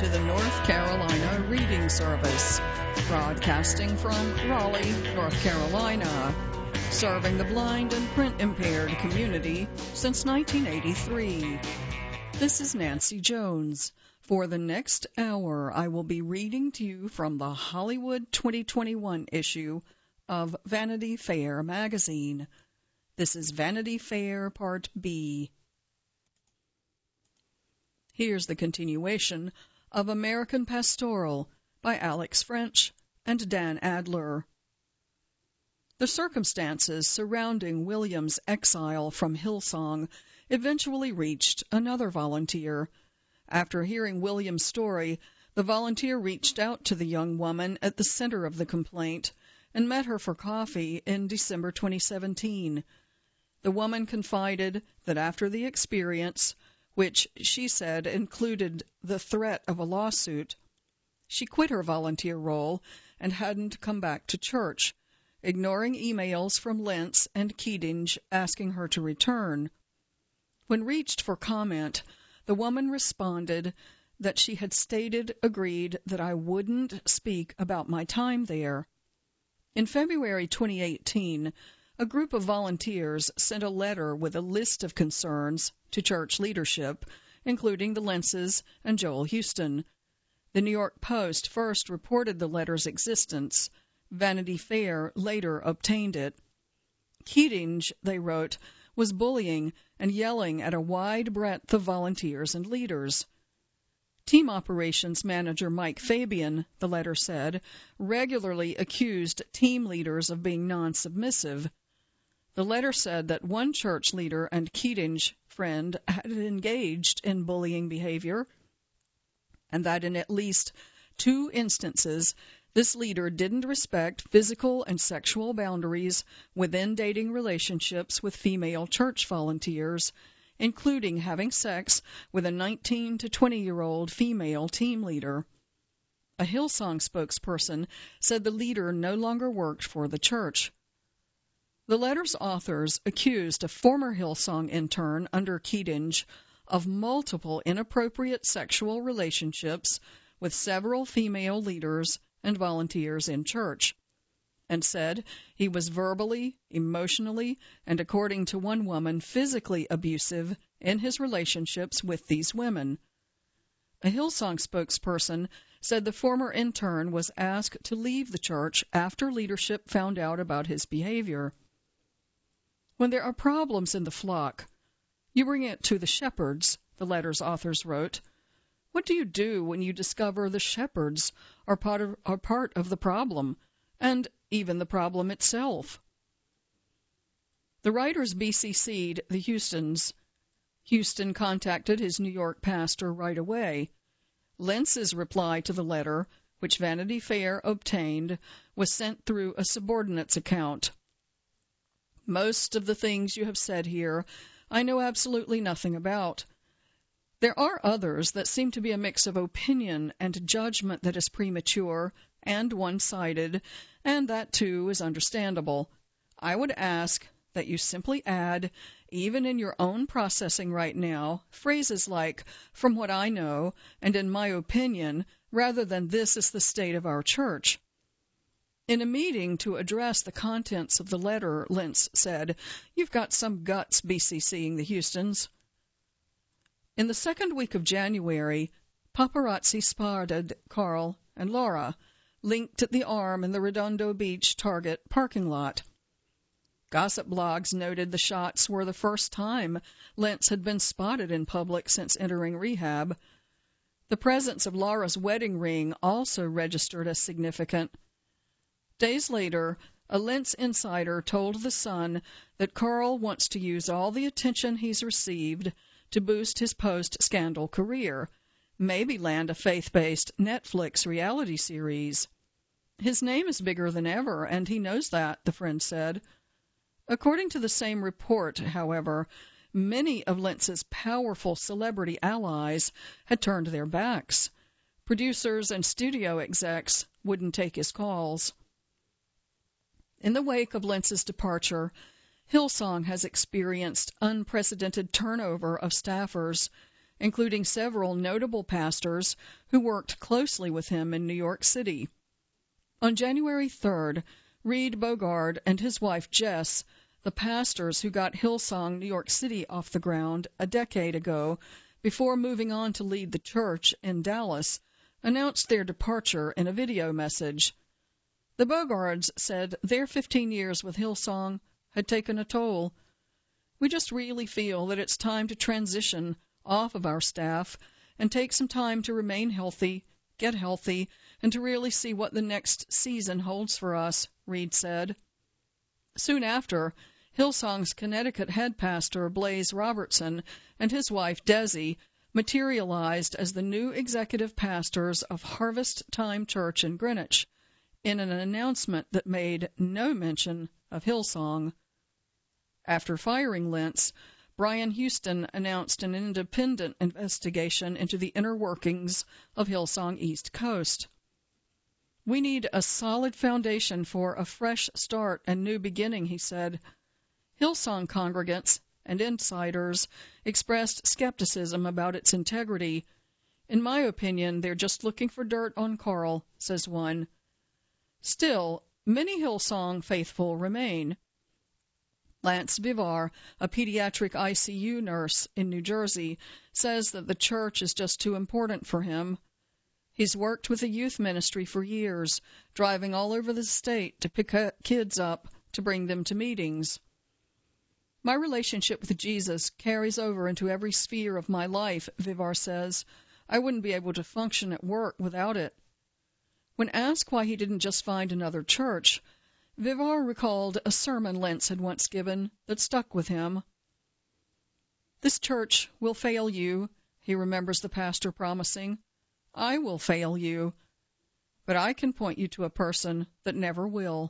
to the North Carolina Reading Service, broadcasting from Raleigh, North Carolina, serving the blind and print-impaired community since 1983. This is Nancy Jones. For the next hour, I will be reading to you from the Hollywood 2021 issue of Vanity Fair magazine. This is Vanity Fair Part B. Here's the continuation of American Pastoral by Alex French and Dan Adler. The circumstances surrounding William's exile from Hillsong eventually reached another volunteer. After hearing William's story, the volunteer reached out to the young woman at the center of the complaint and met her for coffee in December 2017. The woman confided that after the experience, which she said included the threat of a lawsuit, she quit her volunteer role and hadn't come back to church, ignoring emails from Lentz and Keatinge asking her to return. When reached for comment, the woman responded that she had agreed that I wouldn't speak about my time there. In February 2018, a group of volunteers sent a letter with a list of concerns to church leadership, including the Lentzes and Joel Houston. The New York Post first reported the letter's existence. Vanity Fair later obtained it. Keatinge, they wrote, was bullying and yelling at a wide breadth of volunteers and leaders. Team operations manager Mike Fabian, the letter said, regularly accused team leaders of being non-submissive. The letter said that one church leader and Keatinge friend had engaged in bullying behavior, and that in at least 2 instances, this leader didn't respect physical and sexual boundaries within dating relationships with female church volunteers, including having sex with a 19 to 20-year-old female team leader. A Hillsong spokesperson said the leader no longer worked for the church. The letter's authors accused a former Hillsong intern under Keatinge of multiple inappropriate sexual relationships with several female leaders and volunteers in church, and said he was verbally, emotionally, and according to one woman, physically abusive in his relationships with these women. A Hillsong spokesperson said the former intern was asked to leave the church after leadership found out about his behavior. When there are problems in the flock, you bring it to the shepherds, the letter's authors wrote. What do you do when you discover the shepherds are part of the problem, and even the problem itself? The writers BCC'd the Houstons. Houston contacted his New York pastor right away. Lentz's reply to the letter, which Vanity Fair obtained, was sent through a subordinate's account. Most of the things you have said here, I know absolutely nothing about. There are others that seem to be a mix of opinion and judgment that is premature and one-sided, and that, too, is understandable. I would ask that you simply add, even in your own processing right now, phrases like, from what I know, and in my opinion, rather than this is the state of our church. In a meeting to address the contents of the letter, Lentz said, "You've got some guts BCCing the Houstons." In the second week of January, paparazzi spotted Carl and Laura, linked at the arm in the Redondo Beach Target parking lot. Gossip blogs noted the shots were the first time Lentz had been spotted in public since entering rehab. The presence of Laura's wedding ring also registered as significant. Days later, a Lentz insider told The Sun that Carl wants to use all the attention he's received to boost his post-scandal career, maybe land a faith-based Netflix reality series. His name is bigger than ever, and he knows that, the friend said. According to the same report, however, many of Lentz's powerful celebrity allies had turned their backs. Producers and studio execs wouldn't take his calls. In the wake of Lentz's departure, Hillsong has experienced unprecedented turnover of staffers, including several notable pastors who worked closely with him in New York City. On January 3rd, Reed Bogard and his wife Jess, the pastors who got Hillsong New York City off the ground a decade ago before moving on to lead the church in Dallas, announced their departure in a video message. The Bogards said their 15 years with Hillsong had taken a toll. We just really feel that it's time to transition off of our staff and take some time to remain healthy, get healthy, and to really see what the next season holds for us, Reed said. Soon after, Hillsong's Connecticut head pastor Blaze Robertson and his wife Desi materialized as the new executive pastors of Harvest Time Church in Greenwich in an announcement that made no mention of Hillsong. After firing Lentz, Brian Houston announced an independent investigation into the inner workings of Hillsong East Coast. We need a solid foundation for a fresh start and new beginning, he said. Hillsong congregants and insiders expressed skepticism about its integrity. In my opinion, they're just looking for dirt on Carl, says one. Still, many Hillsong faithful remain. Lance Bivar, a pediatric ICU nurse in New Jersey, says that the church is just too important for him. He's worked with the youth ministry for years, driving all over the state to pick kids up to bring them to meetings. My relationship with Jesus carries over into every sphere of my life, Bivar says. I wouldn't be able to function at work without it. When asked why he didn't just find another church, Bivar recalled a sermon Lentz had once given that stuck with him. This church will fail you, he remembers the pastor promising. I will fail you, but I can point you to a person that never will.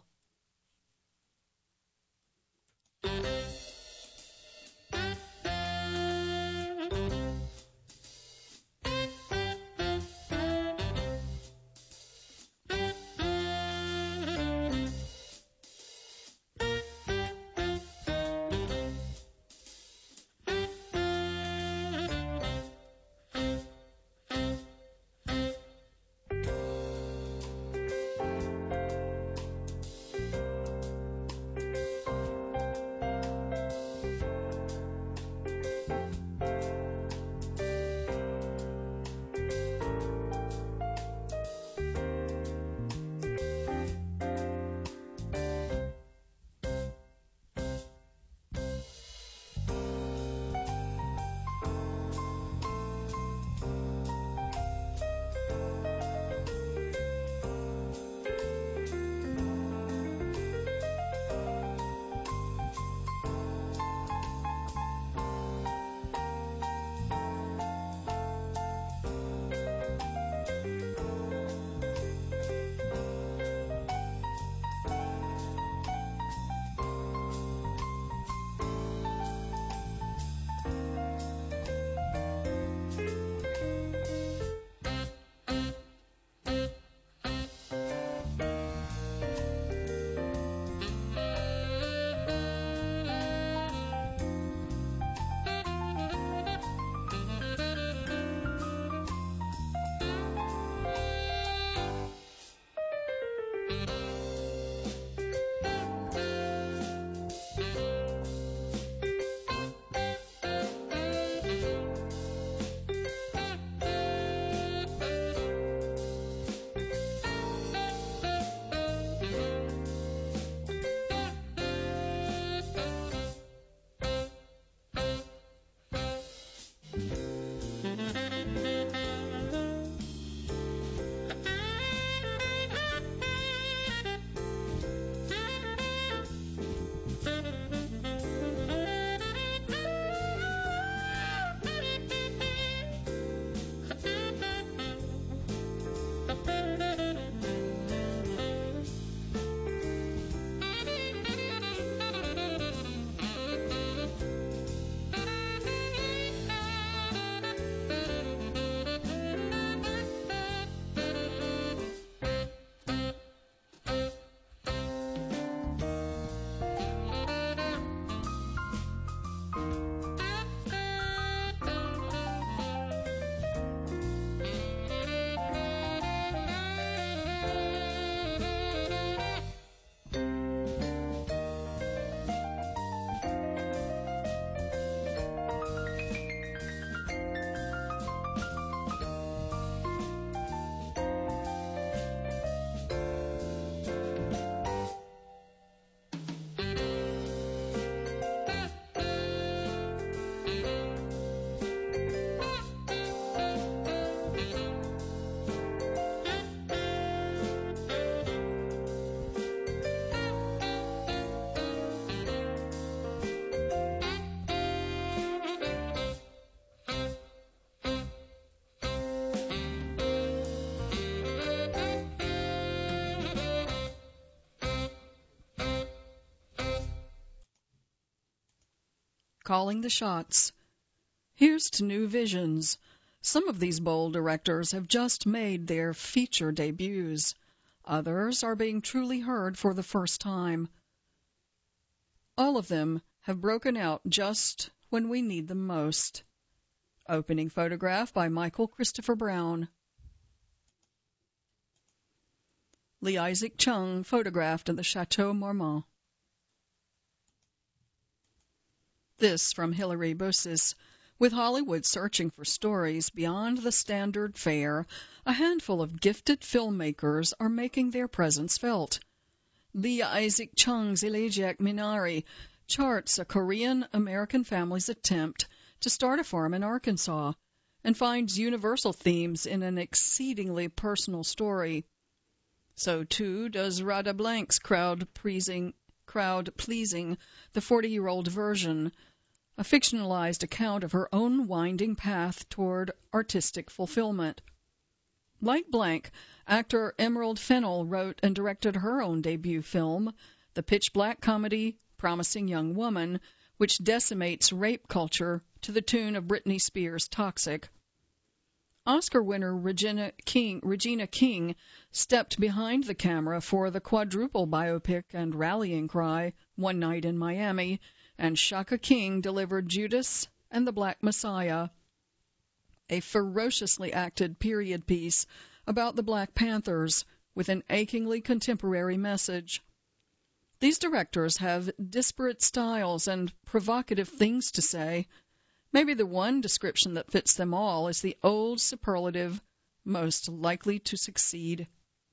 calling the shots. Here's to new visions. Some of these bold directors have just made their feature debuts. Others are being truly heard for the first time. All of them have broken out just when we need them most. Opening photograph by Michael Christopher Brown. Lee Isaac Chung photographed at the Chateau Marmont. This from Hilary Bossis. With Hollywood searching for stories beyond the standard fare, a handful of gifted filmmakers are making their presence felt. Lee Isaac Chung's Elegiac Minari charts a Korean-American family's attempt to start a farm in Arkansas and finds universal themes in an exceedingly personal story. So, too, does Radha Blank's crowd-pleasing The 40-Year-Old Version, a fictionalized account of her own winding path toward artistic fulfillment. Like Blank, actor Emerald Fennell wrote and directed her own debut film, the pitch-black comedy Promising Young Woman, which decimates rape culture to the tune of Britney Spears' Toxic. Oscar winner Regina King stepped behind the camera for the quadruple biopic and rallying cry One Night in Miami, and Shaka King delivered Judas and the Black Messiah, a ferociously acted period piece about the Black Panthers with an achingly contemporary message. These directors have disparate styles and provocative things to say. Maybe the one description that fits them all is the old superlative, most likely to succeed.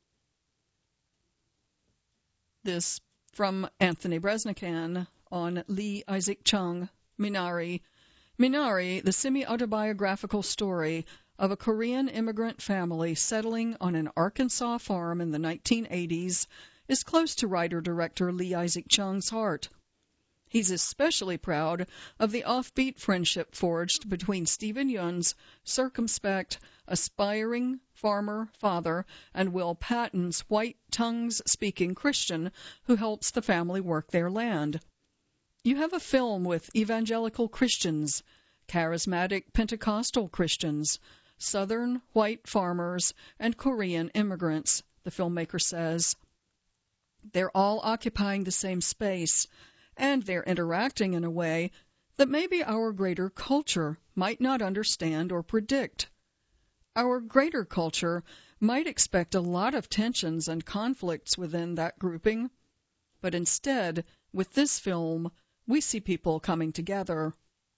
This from Anthony Breznican on Lee Isaac Chung, Minari. Minari, the semi-autobiographical story of a Korean immigrant family settling on an Arkansas farm in the 1980s, is close to writer-director Lee Isaac Chung's heart. He's especially proud of the offbeat friendship forged between Stephen Yun's circumspect, aspiring farmer father and Will Patton's white tongues-speaking Christian who helps the family work their land. You have a film with evangelical Christians, charismatic Pentecostal Christians, Southern white farmers, and Korean immigrants, the filmmaker says. They're all occupying the same space, and they're interacting in a way that maybe our greater culture might not understand or predict. Our greater culture might expect a lot of tensions and conflicts within that grouping, but instead, with this film, we see people coming together.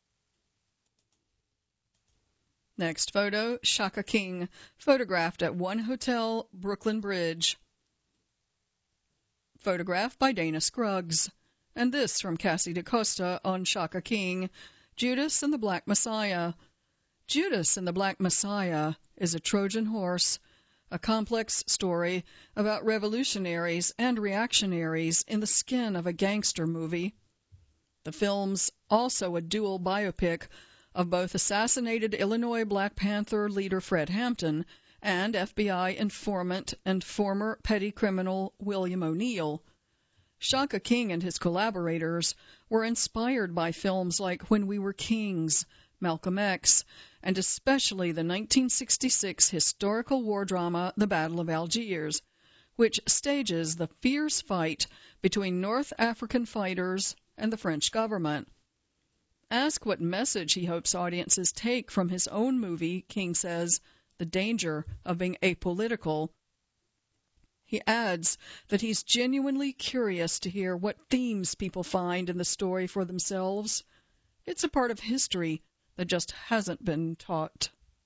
Next photo, Shaka King, photographed at One Hotel, Brooklyn Bridge. Photographed by Dana Scruggs. And this from Cassie DaCosta on Shaka King, Judas and the Black Messiah. Judas and the Black Messiah is a Trojan horse, a complex story about revolutionaries and reactionaries in the skin of a gangster movie. The film's also a dual biopic of both assassinated Illinois Black Panther leader Fred Hampton and FBI informant and former petty criminal William O'Neill. Shaka King and his collaborators were inspired by films like When We Were Kings, Malcolm X, and especially the 1966 historical war drama The Battle of Algiers, which stages the fierce fight between North African fighters and the French government. Ask what message he hopes audiences take from his own movie, King says, The Danger of Being Apolitical. He adds that he's genuinely curious to hear what themes people find in the story for themselves. It's a part of history that just hasn't been taught.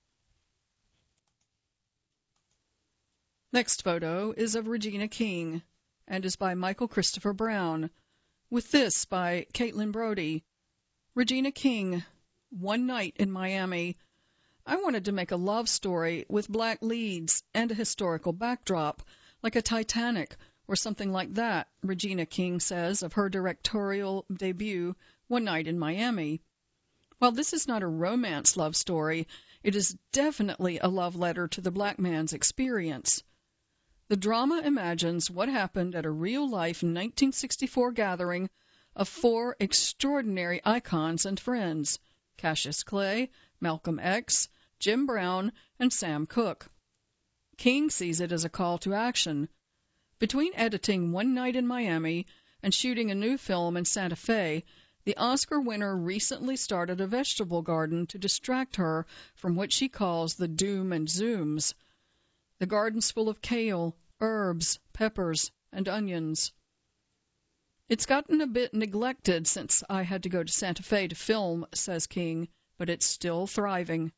Next photo is of Regina King and is by Michael Christopher Brown, with this by Caitlin Brody. Regina King, One Night in Miami. I wanted to make a love story with black leads and a historical backdrop, like a Titanic or something like that, Regina King says of her directorial debut, One Night in Miami. While this is not a romance love story, it is definitely a love letter to the black man's experience. The drama imagines what happened at a real-life 1964 gathering of 4 extraordinary icons and friends: Cassius Clay, Malcolm X, Jim Brown, and Sam Cooke. King sees it as a call to action. Between editing One Night in Miami and shooting a new film in Santa Fe, the Oscar winner recently started a vegetable garden to distract her from what she calls the doom and zooms. The garden's full of kale, herbs, peppers, and onions. "It's gotten a bit neglected since I had to go to Santa Fe to film," says King, "but it's still thriving."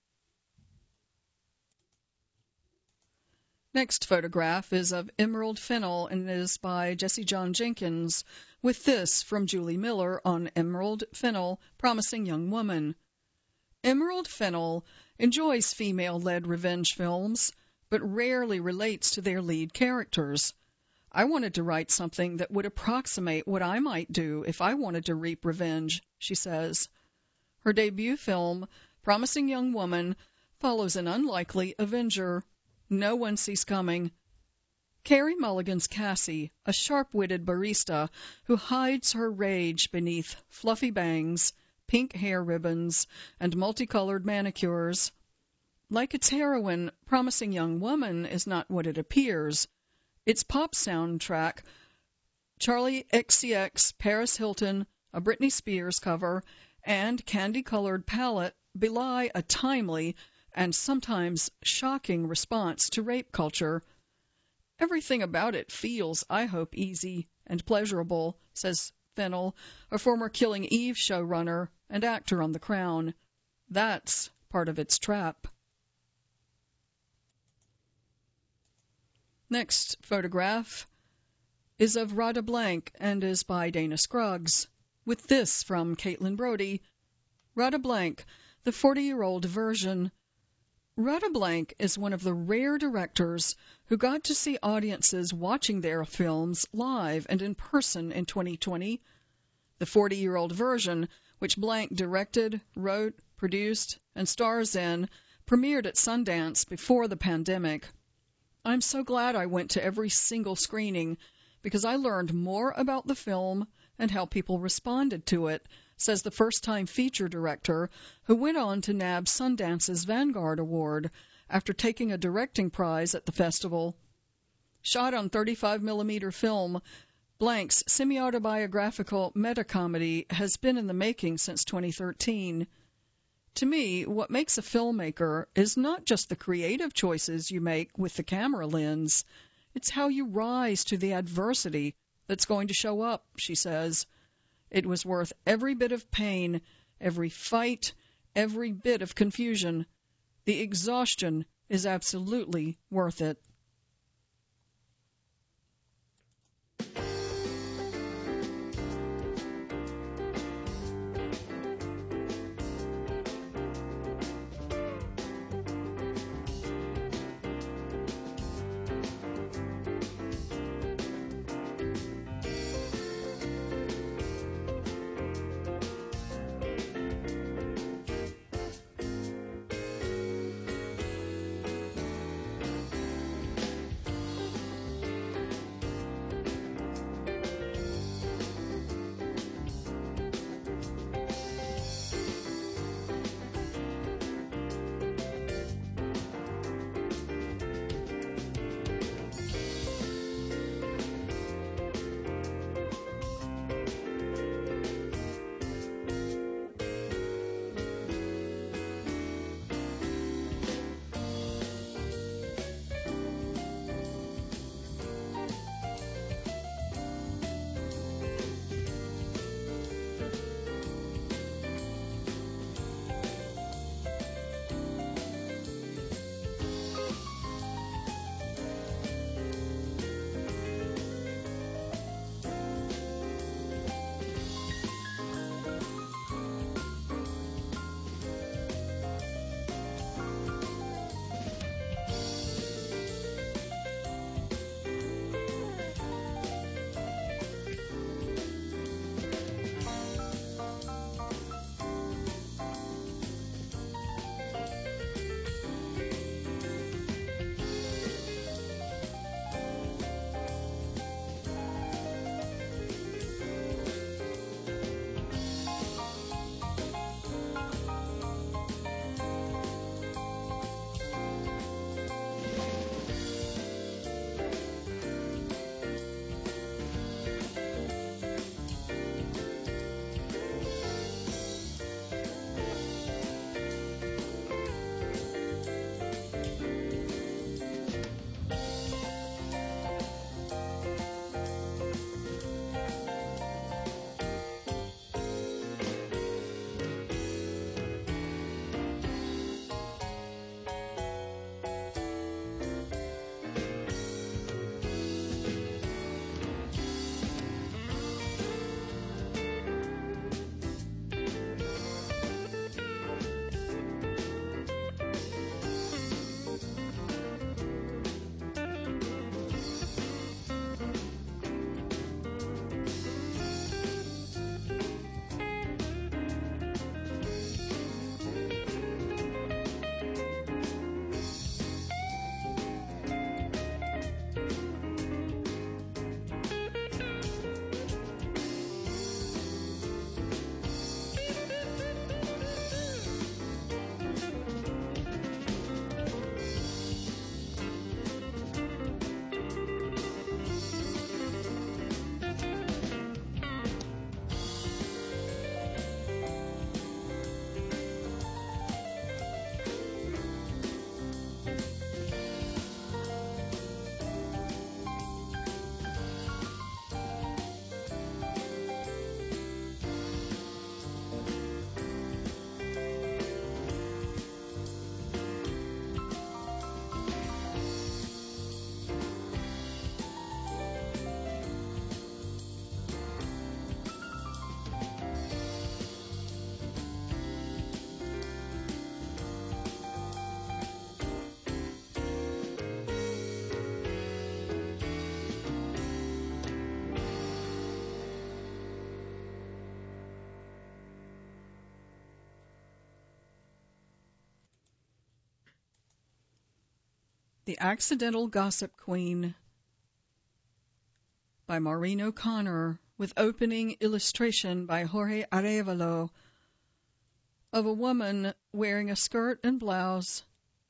Next photograph is of Emerald Fennell and is by Jesse John Jenkins, with this from Julie Miller on Emerald Fennell, Promising Young Woman. Emerald Fennell enjoys female-led revenge films, but rarely relates to their lead characters. "I wanted to write something that would approximate what I might do if I wanted to reap revenge," she says. Her debut film, Promising Young Woman, follows an unlikely avenger no one sees coming. Carey Mulligan's Cassie, a sharp-witted barista who hides her rage beneath fluffy bangs, pink hair ribbons, and multicolored manicures. Like its heroine, Promising Young Woman is not what it appears. Its pop soundtrack, Charlie XCX, Paris Hilton, a Britney Spears cover, and candy-colored palette belie a timely and sometimes shocking response to rape culture. "Everything about it feels, I hope, easy and pleasurable," says Fennell, a former Killing Eve showrunner and actor on The Crown. "That's part of its trap." Next photograph is of Radha Blank and is by Dana Scruggs, with this from Caitlin Brody. Radha Blank, the 40-year-old version. Radha Blank is one of the rare directors who got to see audiences watching their films live and in person in 2020. The 40-year-old version, which Blank directed, wrote, produced, and stars in, premiered at Sundance before the pandemic. "I'm so glad I went to every single screening because I learned more about the film and how people responded to it," says the first-time feature director, who went on to nab Sundance's Vanguard Award after taking a directing prize at the festival. Shot on 35mm film, Blank's semi-autobiographical meta-comedy has been in the making since 2013. "To me, what makes a filmmaker is not just the creative choices you make with the camera lens. It's how you rise to the adversity that's going to show up," she says. "It was worth every bit of pain, every fight, every bit of confusion. The exhaustion is absolutely worth it." The Accidental Gossip Queen by Maureen O'Connor, with opening illustration by Jorge Arevalo, of a woman wearing a skirt and blouse,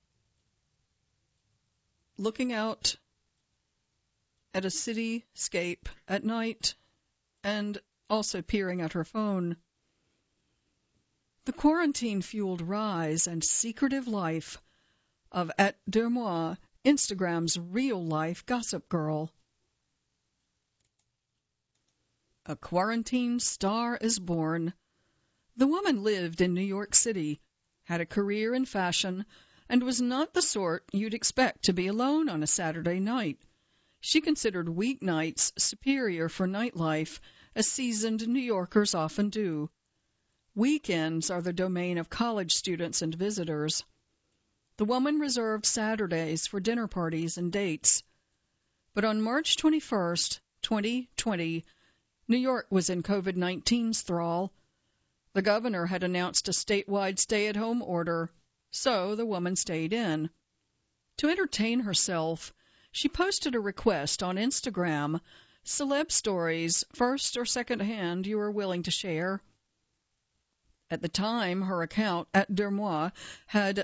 looking out at a cityscape at night and also peering at her phone. The quarantine-fueled rise and secretive life of At Deux Mois, Instagram's real-life gossip girl. A quarantine star is born. The woman lived in New York City, had a career in fashion, and was not the sort you'd expect to be alone on a Saturday night. She considered weeknights superior for nightlife, as seasoned New Yorkers often do. Weekends are the domain of college students and visitors. The woman reserved Saturdays for dinner parties and dates. But on March 21st, 2020, New York was in COVID-19's thrall. The governor had announced a statewide stay-at-home order, so the woman stayed in. To entertain herself, she posted a request on Instagram, celeb stories, first or second hand, you are willing to share. At the time, her account, At Deux Mois, had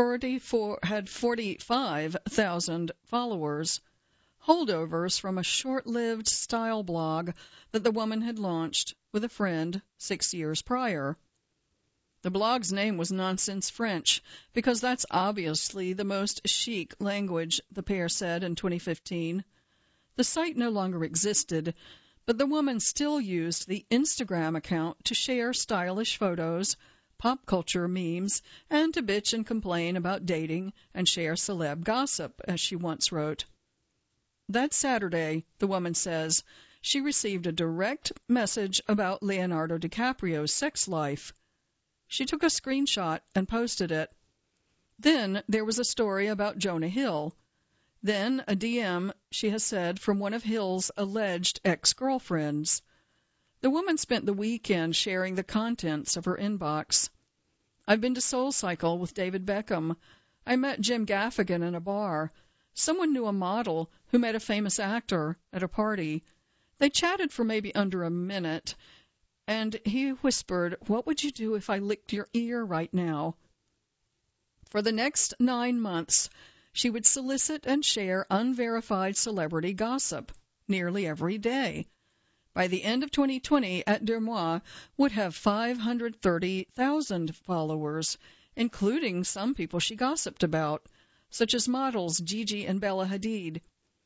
45,000 followers, holdovers from a short-lived style blog that the woman had launched with a friend 6 years prior. The blog's name was Nonsense French, because that's obviously the most chic language, the pair said in 2015. The site no longer existed, but the woman still used the Instagram account to share stylish photos, pop culture memes, and to bitch and complain about dating and share celeb gossip, as she once wrote. That Saturday, the woman says, she received a direct message about Leonardo DiCaprio's sex life. She took a screenshot and posted it. Then there was a story about Jonah Hill. Then a DM, she has said, from one of Hill's alleged ex-girlfriends. The woman spent the weekend sharing the contents of her inbox. I've been to SoulCycle with David Beckham. I met Jim Gaffigan in a bar. Someone knew a model who met a famous actor at a party. They chatted for maybe under a minute, and he whispered, "What would you do if I licked your ear right now?" For the next 9 months, she would solicit and share unverified celebrity gossip nearly every day. By the end of 2020, At Deux Mois would have 530,000 followers, including some people she gossiped about, such as models Gigi and Bella Hadid.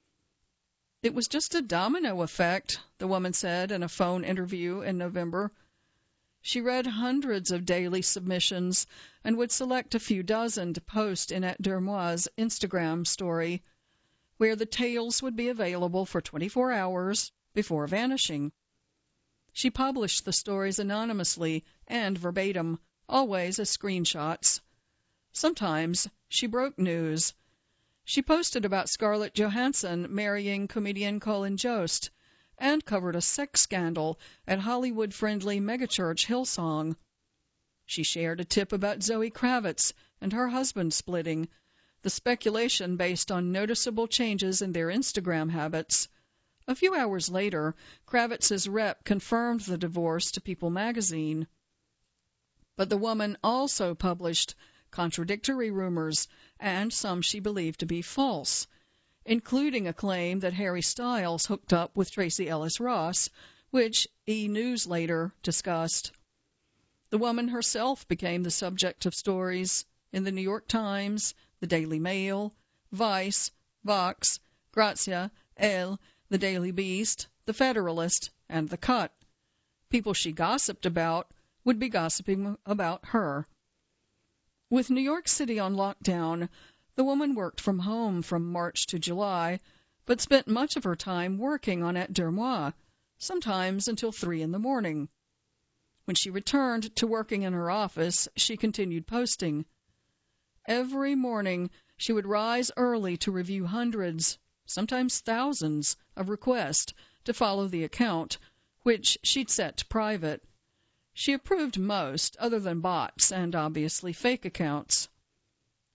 It was just a domino effect, the woman said in a phone interview in November. She read hundreds of daily submissions and would select a few dozen to post in At Deux Mois' Instagram story, where the tales would be available for 24 hours before vanishing. She published the stories anonymously and verbatim, always as screenshots. Sometimes she broke news. She posted about Scarlett Johansson marrying comedian Colin Jost and covered a sex scandal at Hollywood-friendly megachurch Hillsong. She shared a tip about Zoe Kravitz and her husband splitting, the speculation based on noticeable changes in their Instagram habits. A few hours later, Kravitz's rep confirmed the divorce to People magazine. But the woman also published contradictory rumors, and some she believed to be false, including a claim that Harry Styles hooked up with Tracee Ellis Ross, which E! News later discussed. The woman herself became the subject of stories in the New York Times, the Daily Mail, Vice, Vox, Grazia, Elle, the Daily Beast, the Federalist, and the Cut. People she gossiped about would be gossiping about her. With New York City on lockdown, the woman worked from home from March to July, but spent much of her time working on At Deux Mois, sometimes until 3 a.m. When she returned to working in her office, she continued posting. Every morning, she would rise early to review hundreds, sometimes thousands, of requests to follow the account, which she'd set to private. She approved most, other than bots and obviously fake accounts.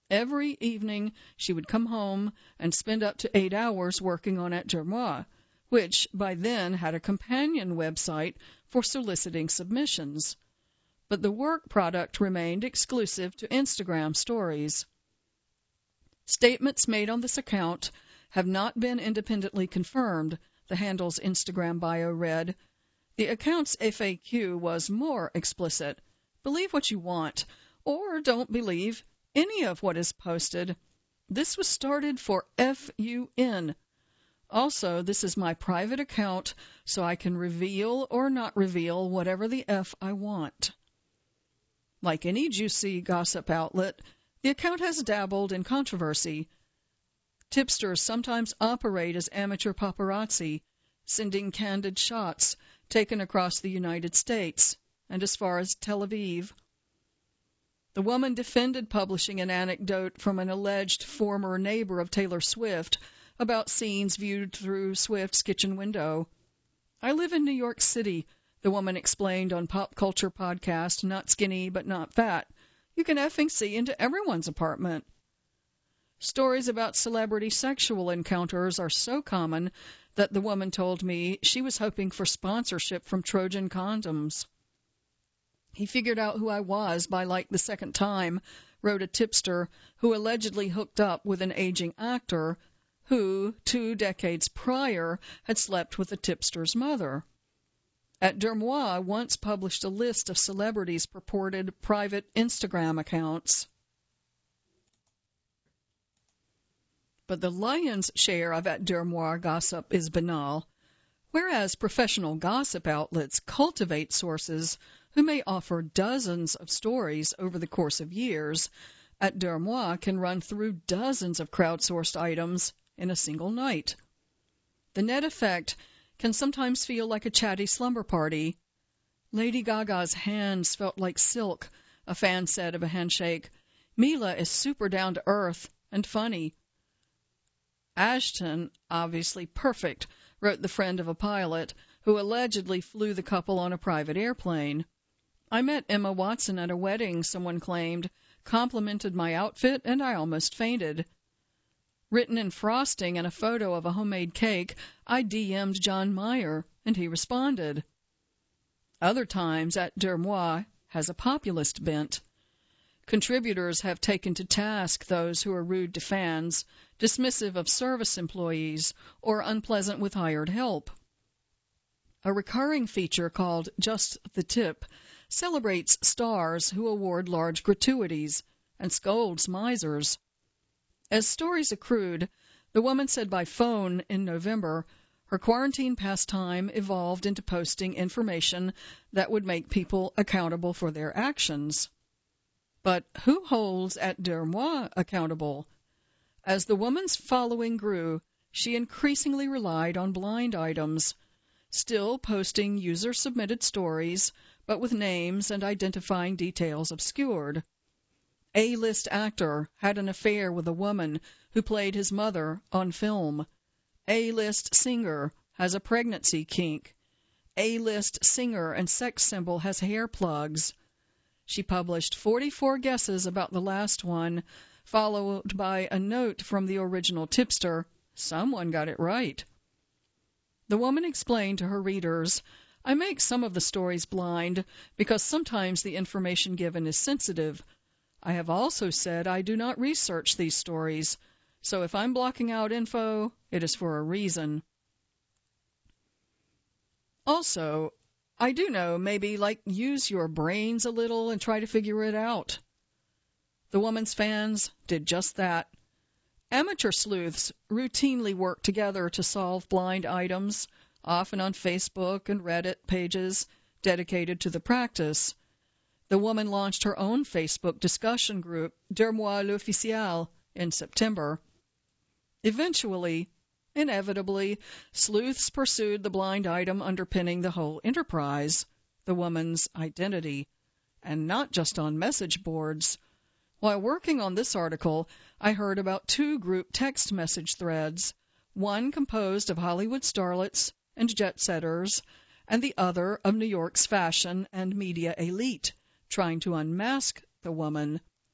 Every evening she would come home and spend up to 8 hours working on Et Germois, which by then had a companion website for soliciting submissions. But the work product remained exclusive to Instagram stories. Statements made on this account have not been independently confirmed, the handle's Instagram bio read. The account's FAQ was more explicit. Believe what you want, or don't believe any of what is posted. This was started for FUN. Also, this is my private account, so I can reveal or not reveal whatever the F I want. Like any juicy gossip outlet, the account has dabbled in controversy. Tipsters sometimes operate as amateur paparazzi, sending candid shots taken across the United States and as far as Tel Aviv. The woman defended publishing an anecdote from an alleged former neighbor of Taylor Swift about scenes viewed through Swift's kitchen window. I live in New York City, the woman explained on pop culture podcast Not Skinny But Not Fat. You can effing see into everyone's apartment. Stories about celebrity sexual encounters are so common that the woman told me she was hoping for sponsorship from Trojan Condoms. He figured out who I was by like the second time, wrote a tipster who allegedly hooked up with an aging actor who, 2 decades prior, had slept with the tipster's mother. Et Germois once published a list of celebrities' purported private Instagram accounts. But the lion's share of Et Germois gossip is banal, whereas professional gossip outlets cultivate sources who may offer dozens of stories over the course of years. Et Germois can run through dozens of crowdsourced items in a single night. The net effect can sometimes feel like a chatty slumber party. Lady Gaga's hands felt like silk, a fan said of a handshake. Mila is super down to earth and funny. Ashton, obviously perfect, wrote the friend of a pilot who allegedly flew the couple on a private airplane. I met Emma Watson at a wedding, someone claimed, complimented my outfit, and I almost fainted. Written in frosting and a photo of a homemade cake, I DM'd John Mayer, and he responded. Other times, Et Germois has a populist bent. Contributors have taken to task those who are rude to fans, dismissive of service employees, or unpleasant with hired help. A recurring feature called Just the Tip celebrates stars who award large gratuities and scolds misers. As stories accrued, the woman said by phone in November her quarantine pastime evolved into posting information that would make people accountable for their actions. But who holds Et Germois accountable? As the woman's following grew, she increasingly relied on blind items, still posting user-submitted stories, but with names and identifying details obscured. A-list actor had an affair with a woman who played his mother on film. A-list singer has a pregnancy kink. A-list singer and sex symbol has hair plugs. She published 44 guesses about the last one, followed by a note from the original tipster, "Someone got it right." The woman explained to her readers, "I make some of the stories blind because sometimes the information given is sensitive. I have also said I do not research these stories, so if I'm blocking out info, it is for a reason." Also, I do know, maybe, use your brains a little and try to figure it out. The woman's fans did just that. Amateur sleuths routinely work together to solve blind items, often on Facebook and Reddit pages dedicated to the practice. The woman launched her own Facebook discussion group, Germois l'Officiel, in September. Eventually, inevitably, sleuths pursued the blind item underpinning the whole enterprise, the woman's identity, and not just on message boards. While working on this article, I heard about 2 group text message threads, one composed of Hollywood starlets and jet-setters, and the other of New York's fashion and media elite, trying to unmask the woman.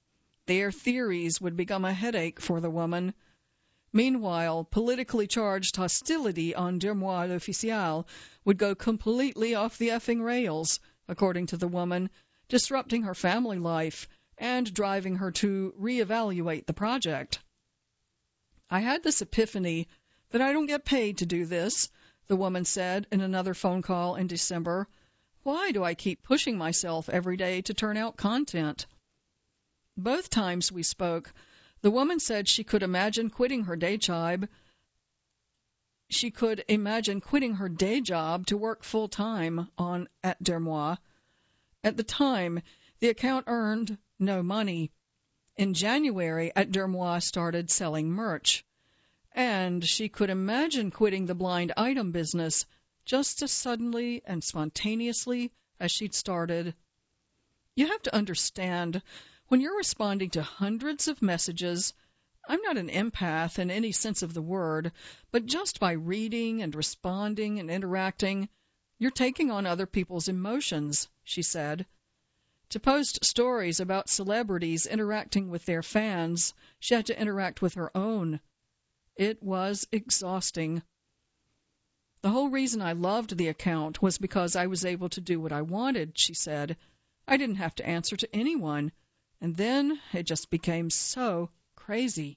Their theories would become a headache for the woman. Meanwhile, politically charged hostility on Deux Mois l'Officiel would go completely off the effing rails, according to the woman, disrupting her family life and driving her to reevaluate the project. I had this epiphany that I don't get paid to do this, the woman said in another phone call in December. Why do I keep pushing myself every day to turn out content? Both times we spoke, the woman said she could imagine quitting her day job. She could imagine quitting her day job to work full-time at Deux Mois. At the time, the account earned no money. In January, at Deux Mois started selling merch, and she could imagine quitting the blind item business just as suddenly and spontaneously as she'd started. You have to understand, when you're responding to hundreds of messages, I'm not an empath in any sense of the word, but just by reading and responding and interacting, you're taking on other people's emotions, she said. To post stories about celebrities interacting with their fans, she had to interact with her own. It was exhausting. The whole reason I loved the account was because I was able to do what I wanted, she said. I didn't have to answer to anyone. And then it just became so crazy.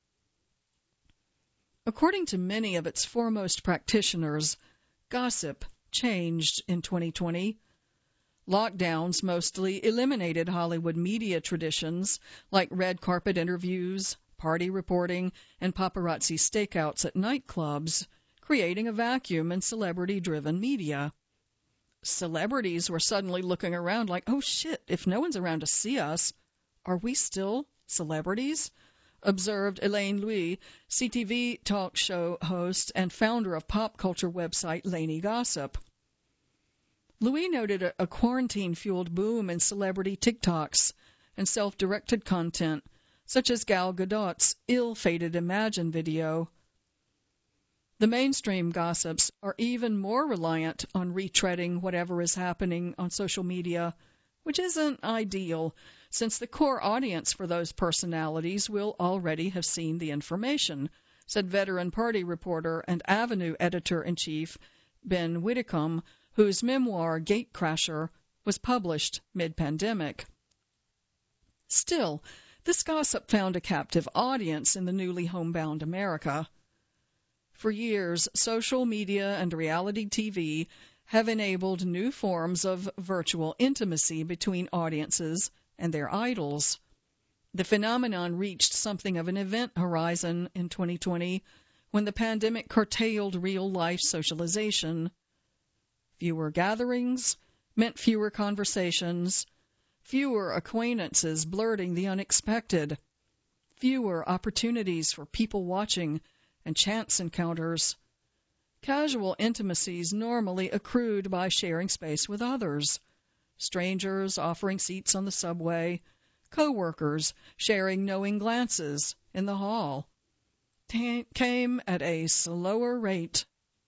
According to many of its foremost practitioners, gossip changed in 2020. Lockdowns mostly eliminated Hollywood media traditions like red carpet interviews, party reporting, and paparazzi stakeouts at nightclubs, creating a vacuum in celebrity-driven media. Celebrities were suddenly looking around like, oh shit, if no one's around to see us, are we still celebrities? Observed Elaine Louis, CTV talk show host and founder of pop culture website Lainey Gossip. Louis noted a quarantine-fueled boom in celebrity TikToks and self-directed content, such as Gal Gadot's ill-fated Imagine video. The mainstream gossips are even more reliant on retreading whatever is happening on social media, which isn't ideal, since the core audience for those personalities will already have seen the information, said veteran party reporter and Avenue editor-in-chief Ben Widdicombe, whose memoir, Gatecrasher, was published mid-pandemic. Still, this gossip found a captive audience in the newly homebound America. For years, social media and reality TV have enabled new forms of virtual intimacy between audiences and their idols. The phenomenon reached something of an event horizon in 2020 when the pandemic curtailed real-life socialization. Fewer gatherings meant fewer conversations, fewer acquaintances blurting the unexpected, fewer opportunities for people watching and chance encounters. Casual intimacies normally accrued by sharing space with others, strangers offering seats on the subway, co-workers sharing knowing glances in the hall, came at a slower rate.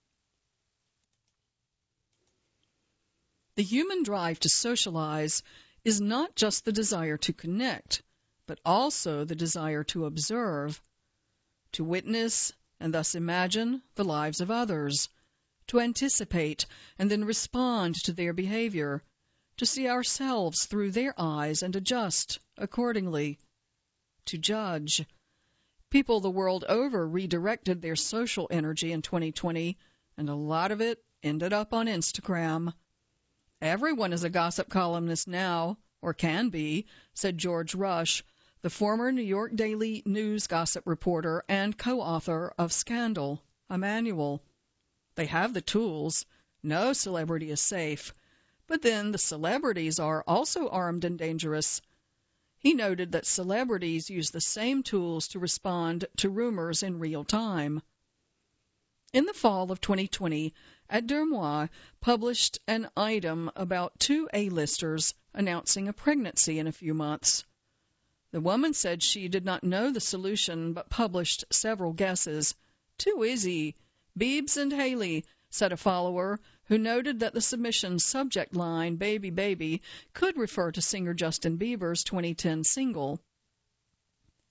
The human drive to socialize is not just the desire to connect, but also the desire to observe, to witness and thus imagine the lives of others, to anticipate and then respond to their behavior, to see ourselves through their eyes and adjust accordingly, to judge. People the world over redirected their social energy in 2020, and a lot of it ended up on Instagram. Everyone is a gossip columnist now, or can be, said George Rush, the former New York Daily News gossip reporter and co-author of Scandal, a manual. They have the tools. No celebrity is safe. But then the celebrities are also armed and dangerous. He noted that celebrities use the same tools to respond to rumors in real time. In the fall of 2020, at Deux Mois published an item about 2 A-listers announcing a pregnancy in a few months. The woman said she did not know the solution, but published several guesses. Too easy. Biebs and Haley, said a follower, who noted that the submission's subject line, Baby Baby, could refer to singer Justin Bieber's 2010 single.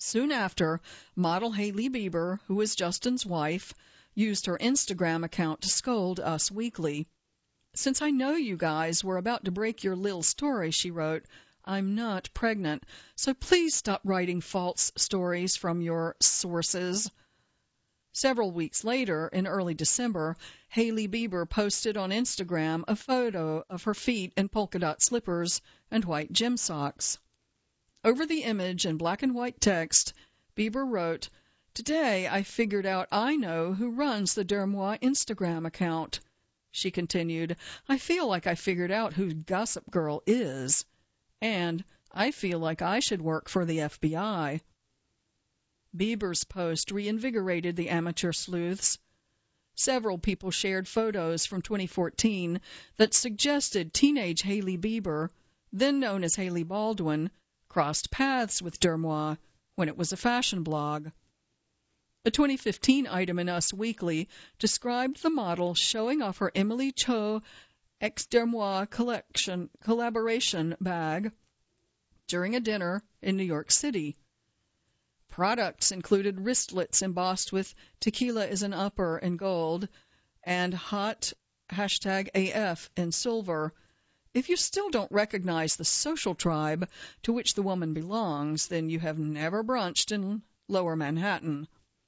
Soon after, model Hailey Bieber, who is Justin's wife, used her Instagram account to scold Us Weekly. "Since I know you guys were about to break your little story," she wrote, "I'm not pregnant, so please stop writing false stories from your sources." Several weeks later, in early December, Hailey Bieber posted on Instagram a photo of her feet in polka dot slippers and white gym socks. Over the image in black and white text, Bieber wrote, "Today I figured out I know who runs the Dermois Instagram account." She continued, "I feel like I figured out who Gossip Girl is. And I feel like I should work for the FBI." Bieber's post reinvigorated the amateur sleuths. Several people shared photos from 2014 that suggested teenage Hailey Bieber, then known as Hailey Baldwin, crossed paths with Dermois when it was a fashion blog. A 2015 item in Us Weekly described the model showing off her Emily Cho ex-Dermois collaboration bag during a dinner in New York City. Products included wristlets embossed with "Tequila is an upper" in gold and hot #AF in silver. If you still don't recognize the social tribe to which the woman belongs, then you have never brunched in Lower Manhattan.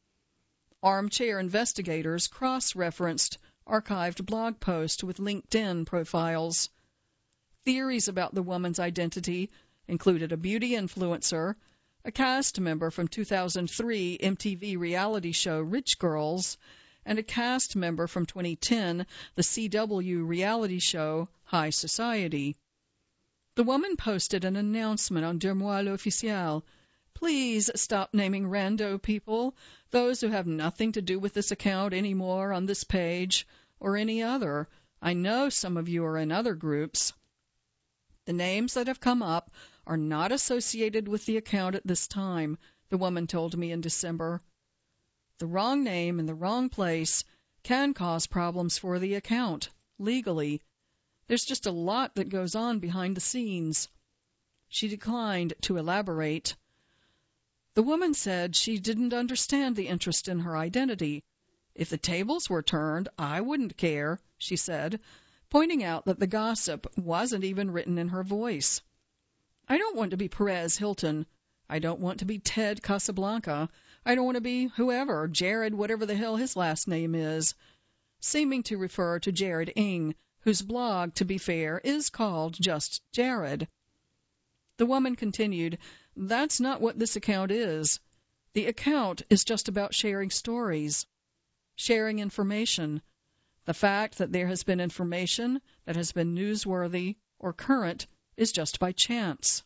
Armchair investigators cross-referenced archived blog posts with LinkedIn profiles. Theories about the woman's identity included a beauty influencer, a cast member from 2003 MTV reality show Rich Girls, and a cast member from 2010, the CW reality show High Society. The woman posted an announcement on Dermois L'Officiel. "Please stop naming rando people, those who have nothing to do with this account anymore on this page or any other. I know some of you are in other groups. The names that have come up are not associated with the account at this time," the woman told me in December. The wrong name in the wrong place can cause problems for the account, legally. There's just a lot that goes on behind the scenes. She declined to elaborate. The woman said she didn't understand the interest in her identity. "If the tables were turned, I wouldn't care," she said, pointing out that the gossip wasn't even written in her voice. "I don't want to be Perez Hilton. I don't want to be Ted Casablanca. I don't want to be whoever, Jared whatever the hell his last name is," seeming to refer to Jared Ng, whose blog, to be fair, is called just Jared. The woman continued, "That's not what this account is. The account is just about sharing stories, sharing information. The fact that there has been information that has been newsworthy or current is just by chance."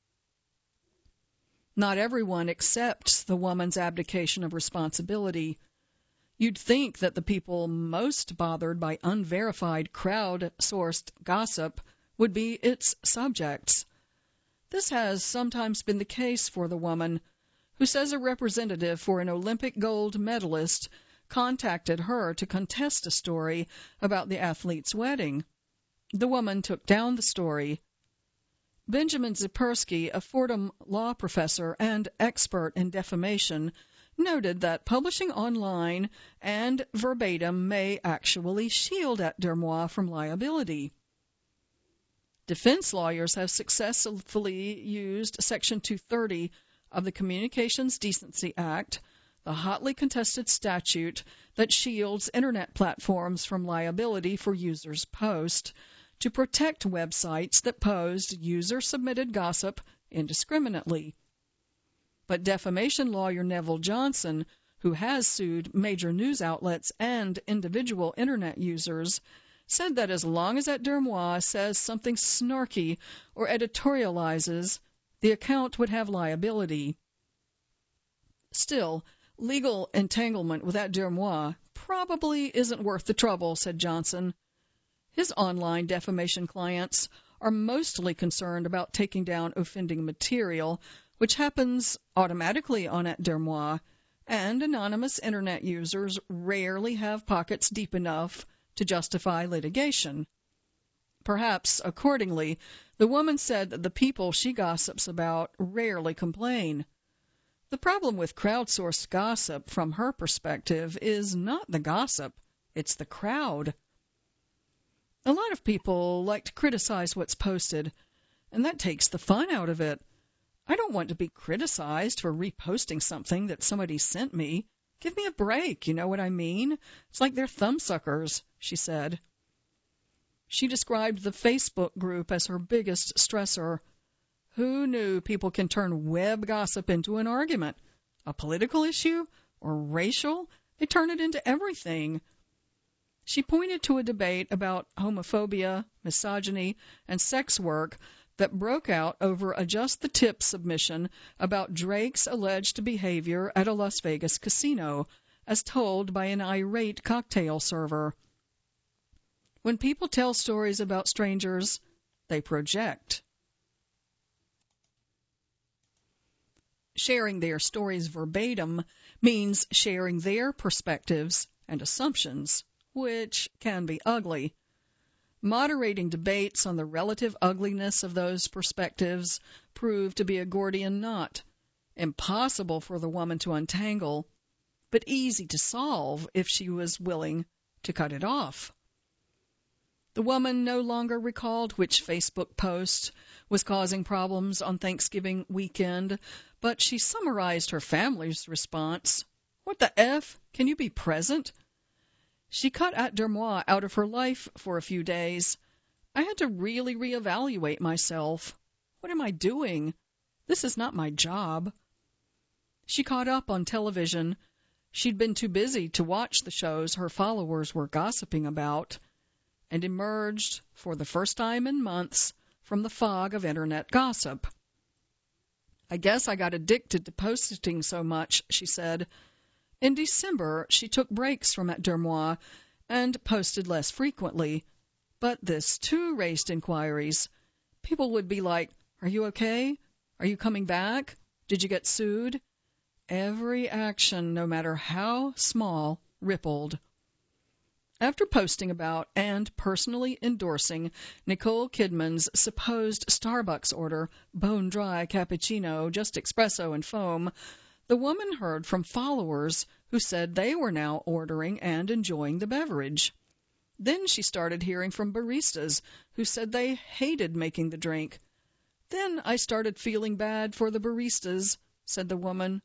Not everyone accepts the woman's abdication of responsibility. You'd think that the people most bothered by unverified, crowd-sourced gossip would be its subjects. This has sometimes been the case for the woman, who says a representative for an Olympic gold medalist contacted her to contest a story about the athlete's wedding. The woman took down the story. Benjamin Zipursky, a Fordham law professor and expert in defamation, noted that publishing online and verbatim may actually shield Dermois from liability. Defense lawyers have successfully used Section 230 of the Communications Decency Act, the hotly contested statute that shields Internet platforms from liability for users' posts, to protect websites that post user-submitted gossip indiscriminately. But defamation lawyer Neville Johnson, who has sued major news outlets and individual Internet users, said that as long as Dermois says something snarky or editorializes, the account would have liability. Still, legal entanglement with Dermois probably isn't worth the trouble, said Johnson. His online defamation clients are mostly concerned about taking down offending material, which happens automatically on Dermois, and anonymous Internet users rarely have pockets deep enough to justify litigation. Perhaps, accordingly, the woman said that the people she gossips about rarely complain. The problem with crowdsourced gossip, from her perspective, is not the gossip, it's the crowd. A lot of people like to criticize what's posted, and that takes the fun out of it. I don't want to be criticized for reposting something that somebody sent me. Give me a break, you know what I mean? It's like they're thumbsuckers, she said. She described the Facebook group as her biggest stressor. Who knew people can turn web gossip into an argument? A political issue? Or racial? They turn it into everything. She pointed to a debate about homophobia, misogyny, and sex work that broke out over a Just the Tip submission about Drake's alleged behavior at a Las Vegas casino, as told by an irate cocktail server. When people tell stories about strangers, they project. Sharing their stories verbatim means sharing their perspectives and assumptions, which can be ugly. Moderating debates on the relative ugliness of those perspectives proved to be a Gordian knot, impossible for the woman to untangle, but easy to solve if she was willing to cut it off. The woman no longer recalled which Facebook post was causing problems on Thanksgiving weekend, but she summarized her family's response. What the F? Can you be present? She cut @Dermois out of her life for a few days. I had to really reevaluate myself. What am I doing? This is not my job. She caught up on television. She'd been too busy to watch the shows her followers were gossiping about, and emerged, for the first time in months, from the fog of internet gossip. I guess I got addicted to posting so much, she said. In December, she took breaks from @Dermois and posted less frequently. But this, too, raised inquiries. People would be like, "Are you okay? Are you coming back? Did you get sued?" Every action, no matter how small, rippled. After posting about and personally endorsing Nicole Kidman's supposed Starbucks order, bone-dry cappuccino, just espresso and foam, the woman heard from followers who said they were now ordering and enjoying the beverage. Then she started hearing from baristas who said they hated making the drink. Then I started feeling bad for the baristas, said the woman.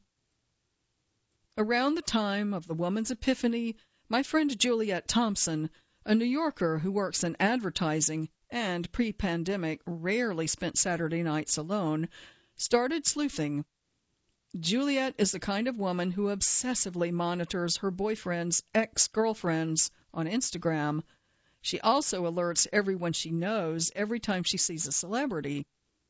Around the time of the woman's epiphany, my friend Juliet Thompson, a New Yorker who works in advertising and pre-pandemic rarely spent Saturday nights alone, started sleuthing. Juliet is the kind of woman who obsessively monitors her boyfriend's ex-girlfriends on Instagram. She also alerts everyone she knows every time she sees a celebrity.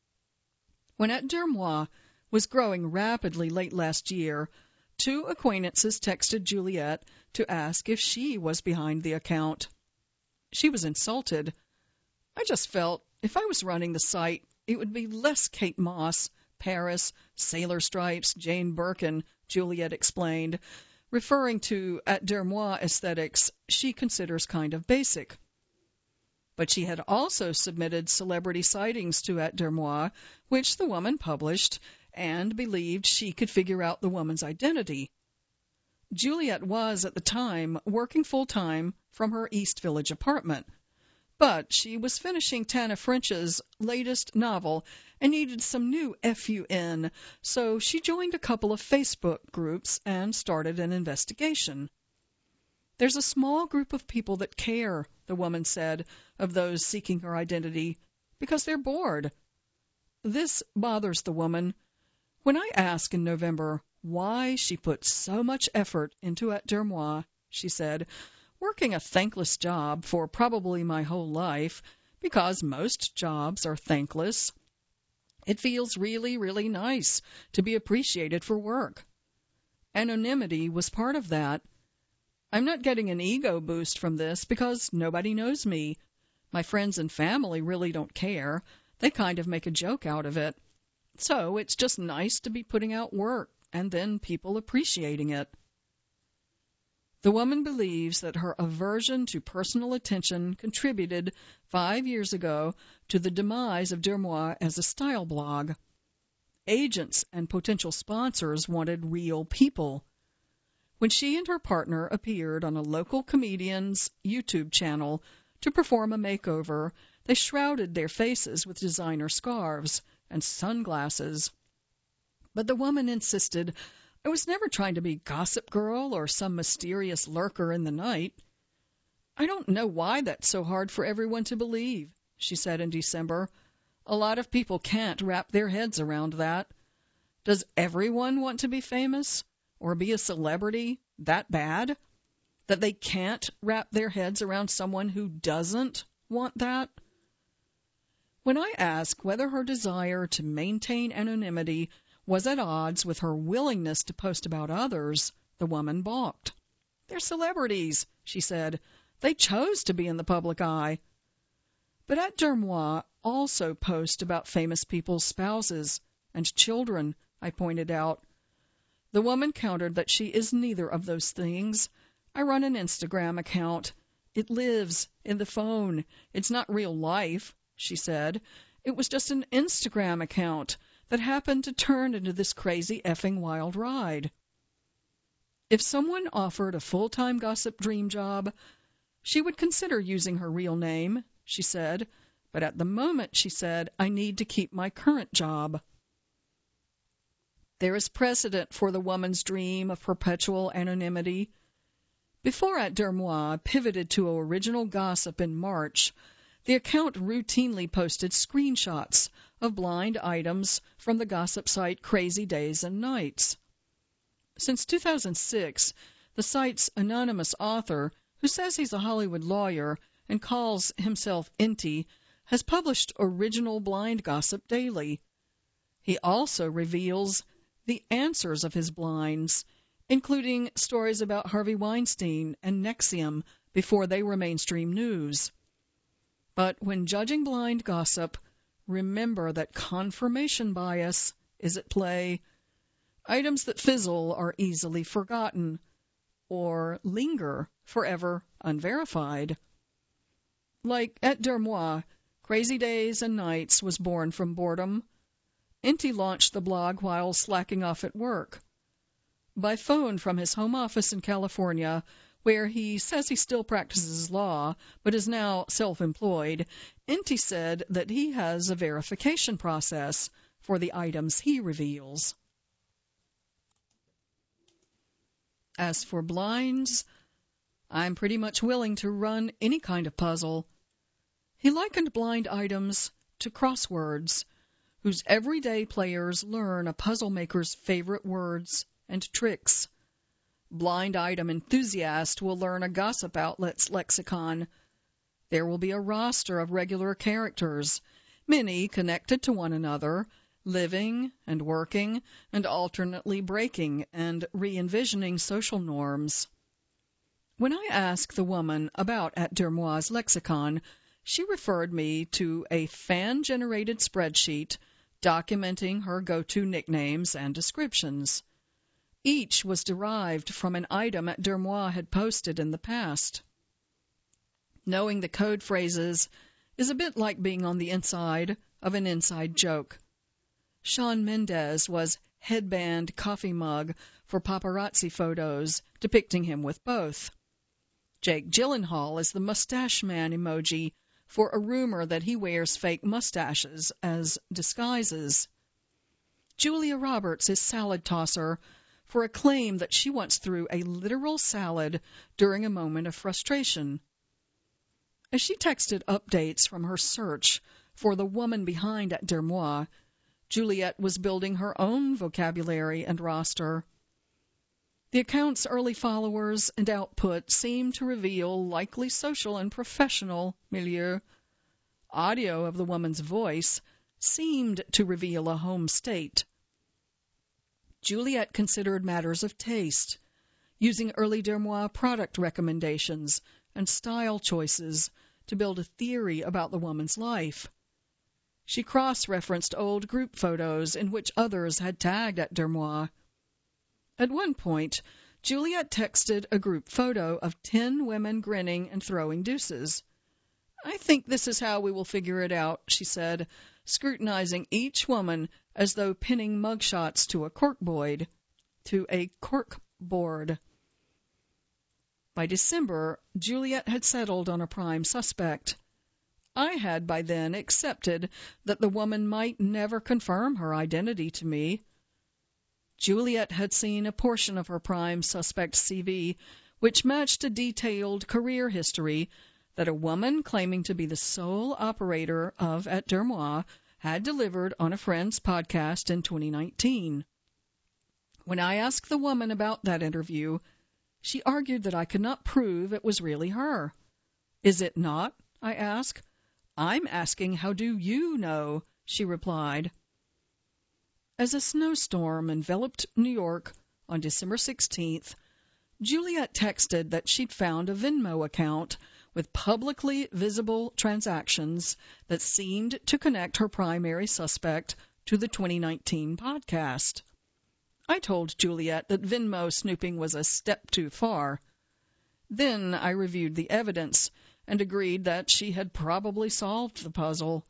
When @Dermois was growing rapidly late last year, 2 acquaintances texted Juliet to ask if she was behind the account. She was insulted. I just felt if I was running the site, it would be less Kate Moss, Paris, Sailor Stripes, Jane Birkin, Juliet explained, referring to @Dermois aesthetics she considers kind of basic. But she had also submitted celebrity sightings to @Dermois, which the woman published, and believed she could figure out the woman's identity. Juliet was, at the time, working full-time from her East Village apartment, but she was finishing Tana French's latest novel and needed some new FUN, so she joined a couple of Facebook groups and started an investigation. There's a small group of people that care, the woman said, of those seeking her identity, because they're bored. This bothers the woman. When I asked in November why she put so much effort into @Dermois, she said, working a thankless job for probably my whole life, because most jobs are thankless, it feels really, really nice to be appreciated for work. Anonymity was part of that. I'm not getting an ego boost from this because nobody knows me. My friends and family really don't care. They kind of make a joke out of it. So it's just nice to be putting out work and then people appreciating it. The woman believes that her aversion to personal attention contributed 5 years ago to the demise of Dermois as a style blog. agents and potential sponsors wanted real people. When she and her partner appeared on a local comedian's YouTube channel to perform a makeover, they shrouded their faces with designer scarves and sunglasses. But the woman insisted, "I was never trying to be Gossip Girl or some mysterious lurker in the night." "I don't know why that's so hard for everyone to believe," she said in December. "A lot of people can't wrap their heads around that. Does everyone want to be famous or be a celebrity that bad that they can't wrap their heads around someone who doesn't want that?" When I asked whether her desire to maintain anonymity was at odds with her willingness to post about others, the woman balked. "They're celebrities," she said. "They chose to be in the public eye." But at Dermois also post about famous people's spouses and children, I pointed out. The woman countered that she is neither of those things. "I run an Instagram account. It lives in the phone. It's not real life," she said. "It was just an Instagram account that happened to turn into this crazy effing wild ride." If someone offered a full-time gossip dream job, she would consider using her real name, she said. But at the moment, she said, "I need to keep my current job." There is precedent for the woman's dream of perpetual anonymity. Before At Dermois pivoted to original gossip in March, the account routinely posted screenshots of blind items from the gossip site Crazy Days and Nights. Since 2006, the site's anonymous author, who says he's a Hollywood lawyer and calls himself Inti, has published original blind gossip daily. He also reveals the answers of his blinds, including stories about Harvey Weinstein and NXIVM before they were mainstream news. But when judging blind gossip, remember that confirmation bias is at play. Items that fizzle are easily forgotten or linger forever unverified. Like At Dermois, Crazy Days and Nights was born from boredom. Inti launched the blog while slacking off at work. By phone from his home office in California, where he says he still practices law but is now self-employed, Inti said that he has a verification process for the items he reveals. As for blinds, I'm pretty much willing to run any kind of puzzle. He likened blind items to crosswords, whose everyday players learn a puzzle maker's favorite words and tricks. Blind item enthusiast will learn a gossip outlet's lexicon. There will be a roster of regular characters, many connected to one another, living and working and alternately breaking and re-envisioning social norms. When I asked the woman about At Dermois' lexicon, she referred me to a fan-generated spreadsheet documenting her go-to nicknames and descriptions. Each was derived from an item At Dermois had posted in the past. Knowing the code phrases is a bit like being on the inside of an inside joke. Shawn Mendes was headband coffee mug for paparazzi photos depicting him with both. Jake Gyllenhaal is the mustache man emoji for a rumor that he wears fake mustaches as disguises. Julia Roberts is salad tosser for a claim that she once threw a literal salad during a moment of frustration. As she texted updates from her search for the woman behind At Dermois, Juliet was building her own vocabulary and roster. The account's early followers and output seemed to reveal likely social and professional milieu. Audio of the woman's voice seemed to reveal a home state. Juliet considered matters of taste, using early Dermois product recommendations and style choices to build a theory about the woman's life. She cross-referenced old group photos in which others had tagged At Dermois. At one point, Juliet texted a group photo of 10 women grinning and throwing deuces. "I think this is how we will figure it out," she said, scrutinizing each woman as though pinning mugshots to a corkboard. By December, Juliet had settled on a prime suspect. I had by then accepted that the woman might never confirm her identity to me. Juliet had seen a portion of her prime suspect CV, which matched a detailed career history that a woman claiming to be the sole operator of Et Dermois had delivered on a friend's podcast in 2019. When I asked the woman about that interview, she argued that I could not prove it was really her. "Is it not?" I asked. "I'm asking, how do you know?" she replied. As a snowstorm enveloped New York on December 16th, Juliet texted that she'd found a Venmo account with publicly visible transactions that seemed to connect her primary suspect to the 2019 podcast. I told Juliet that Venmo snooping was a step too far. Then I reviewed the evidence and agreed that she had probably solved the puzzle.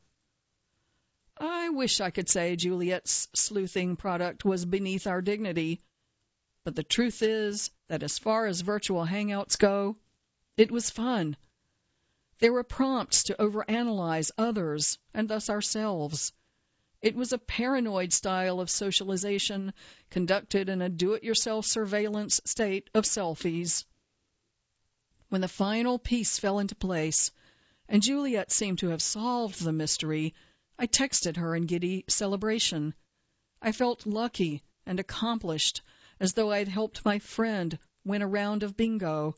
I wish I could say Juliet's sleuthing product was beneath our dignity, but the truth is that as far as virtual hangouts go, it was fun. There were prompts to overanalyze others and thus ourselves. It was a paranoid style of socialization conducted in a do-it-yourself surveillance state of selfies. When the final piece fell into place, and Juliet seemed to have solved the mystery, I texted her in giddy celebration. I felt lucky and accomplished, as though I had helped my friend win a round of bingo.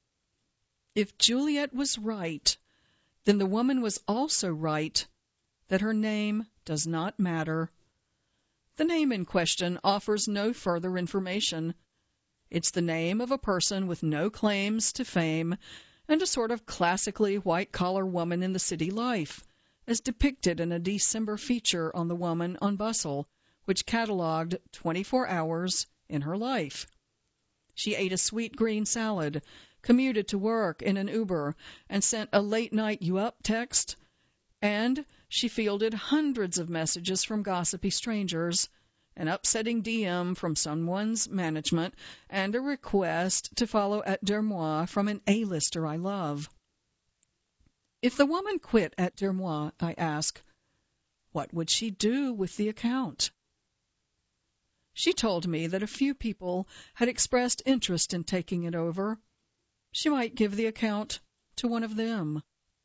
If Juliet was right, then the woman was also right that her name does not matter. The name in question offers no further information. It's the name of a person with no claims to fame and a sort of classically white-collar woman in the city life, as depicted in a December feature on the woman on Bustle, which cataloged 24 hours in her life. She ate a sweet green salad, commuted to work in an Uber, and sent a late-night "you up" text, and she fielded hundreds of messages from gossipy strangers, an upsetting DM from someone's management, and a request to follow Et Dermois from an A-lister I love. If the woman quit Et Dermois, I ask, what would she do with the account? She told me that a few people had expressed interest in taking it over. She might give the account to one of them.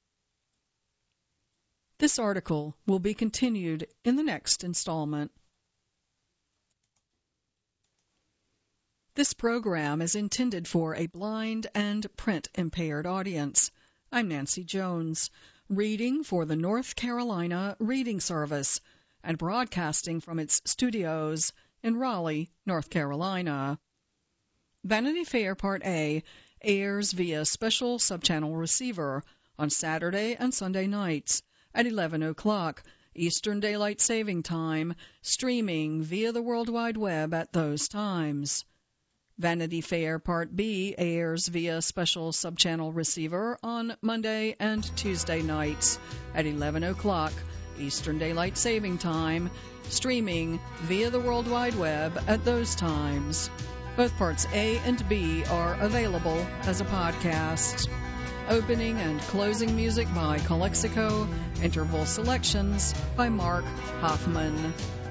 This article will be continued in the next installment. This program is intended for a blind and print-impaired audience. I'm Nancy Jones, reading for the North Carolina Reading Service and broadcasting from its studios in Raleigh, North Carolina. Vanity Fair Part A airs via special subchannel receiver on Saturday and Sunday nights at 11 o'clock Eastern Daylight Saving Time, streaming via the World Wide Web at those times. Vanity Fair Part B airs via special subchannel receiver on Monday and Tuesday nights at 11 o'clock Eastern Daylight Saving Time, streaming via the World Wide Web at those times. Both Parts A and B are available as a podcast. Opening and closing music by Calexico, interval selections by Mark Hoffman.